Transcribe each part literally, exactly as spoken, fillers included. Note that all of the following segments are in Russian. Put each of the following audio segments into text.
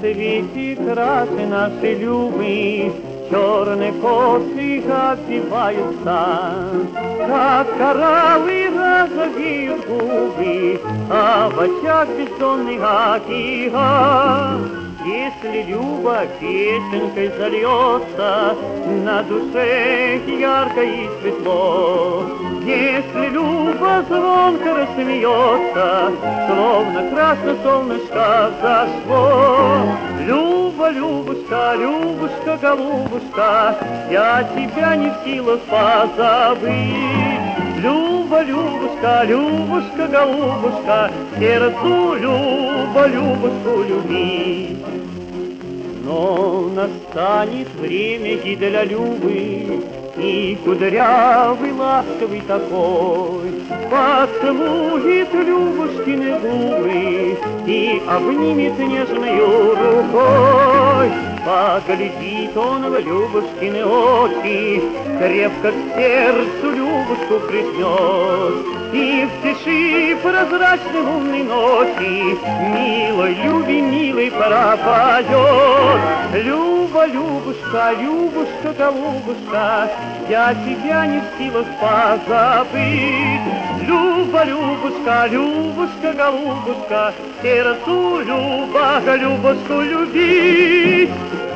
свете красы нашей любви черные косы отбиваются, как кораллы розовеют губы, а в очах бессонный океан. Если Люба песенкой зальется, на душе ярко и светло. Если Люба звонко рассмеется, словно красное солнышко зашло. Люба, Любушка, Любушка, голубушка, я тебя не в силах позабыть. Люба, Любушка, Любушка, голубушка, сердцу Люба, Любушку любить. Но настанет время и для Любы, и кудрявый, ласковый такой поцелует Любушкины губы и обнимет нежною рукой. Поглядит он в Любушкины очи, крепко к сердцу Любушку приснет, и в тиши прозрачной лунной ночи милой Любе, милой пропоет. Люба, Любушка, Любушка, голубушка, я тебя не в силах позабыть. Люба, Любушка, Любушка, голубушка, сердцу Люба, Любушку любить.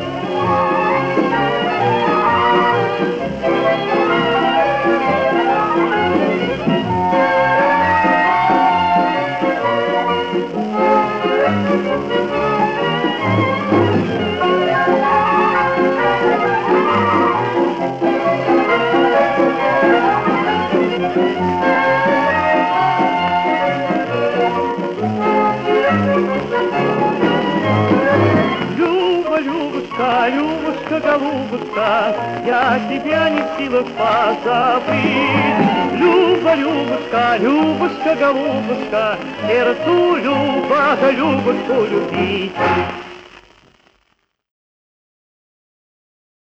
Любушка, Любушка, голубушка, я тебя не в силах позабыть. Люба, Любушка, Любушка, голубушка, сердцу Люба, Любушку любить.